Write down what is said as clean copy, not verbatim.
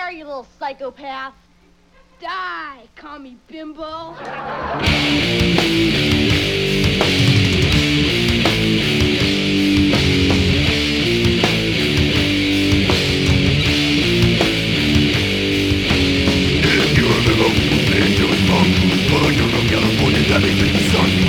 there, you little psychopath. Die, call me bimbo. If you're a little into his mom, but I don't know, California, that ain't the sun.